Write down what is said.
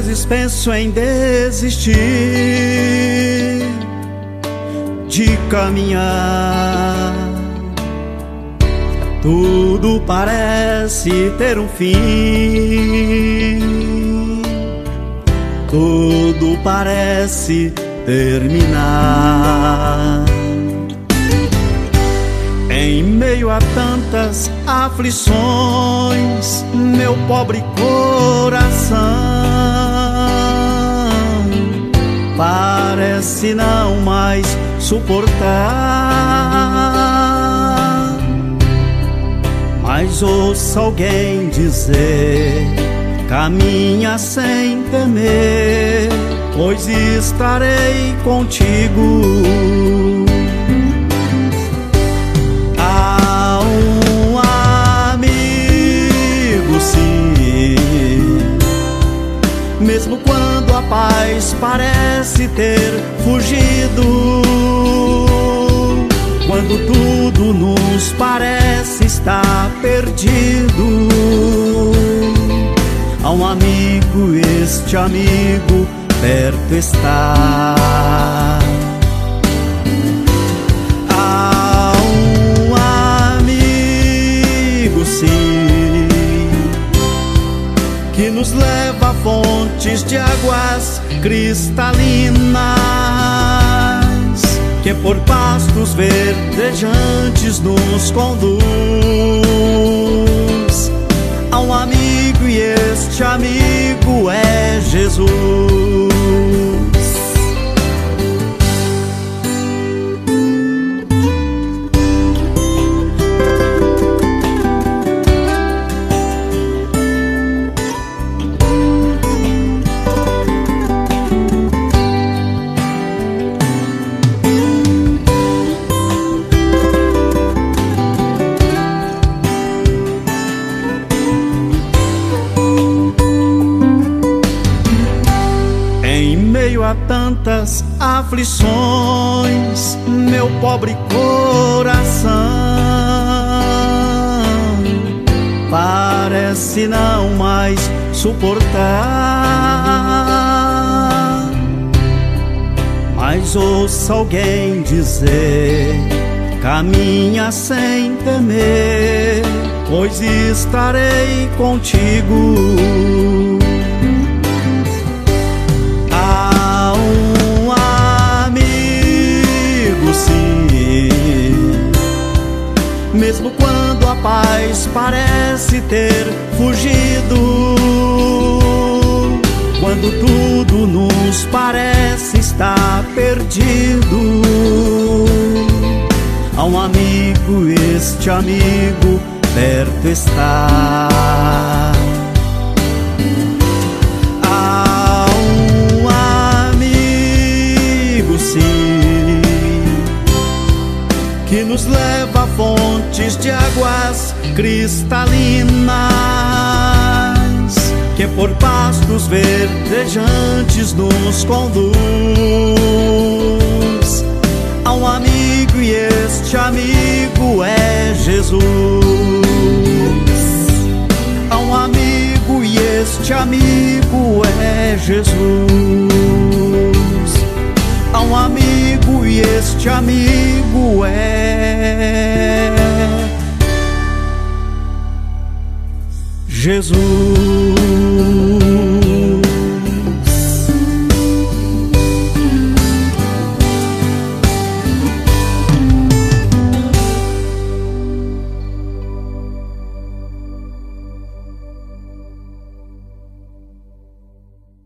vezes penso em desistir de caminhar. Tudo parece ter um fim, tudo parece terminar. Em meio a tantas aflições, meu pobre coração parece não mais suportar. Mas ouço alguém dizer: caminha sem temer, pois estarei contigo. Há um amigo, sim, mesmo quando a paz parece ter fugido, quando tudo nos parece estar perdido. Há um amigo, este amigo perto está. Há um amigo, sim, que nos leva a fontes de águas cristalinas, que por pastos verdejantes nos conduz. Há um amigo e este amigo é Jesus. Em meio a tantas aflições, meu pobre coração parece não mais suportar. Mas ouço alguém dizer: caminha sem temer, pois estarei contigo. Mesmo quando a paz parece ter fugido, quando tudo nos parece estar perdido, há um amigo, este amigo perto está. Há um amigo, sim, que nos leva a fontes de águas cristalinas, que por pastos verdejantes nos conduz. Há um amigo e este amigo é Jesus. Há um amigo e este amigo é Jesus. Há um amigo e este amigo é Jesus.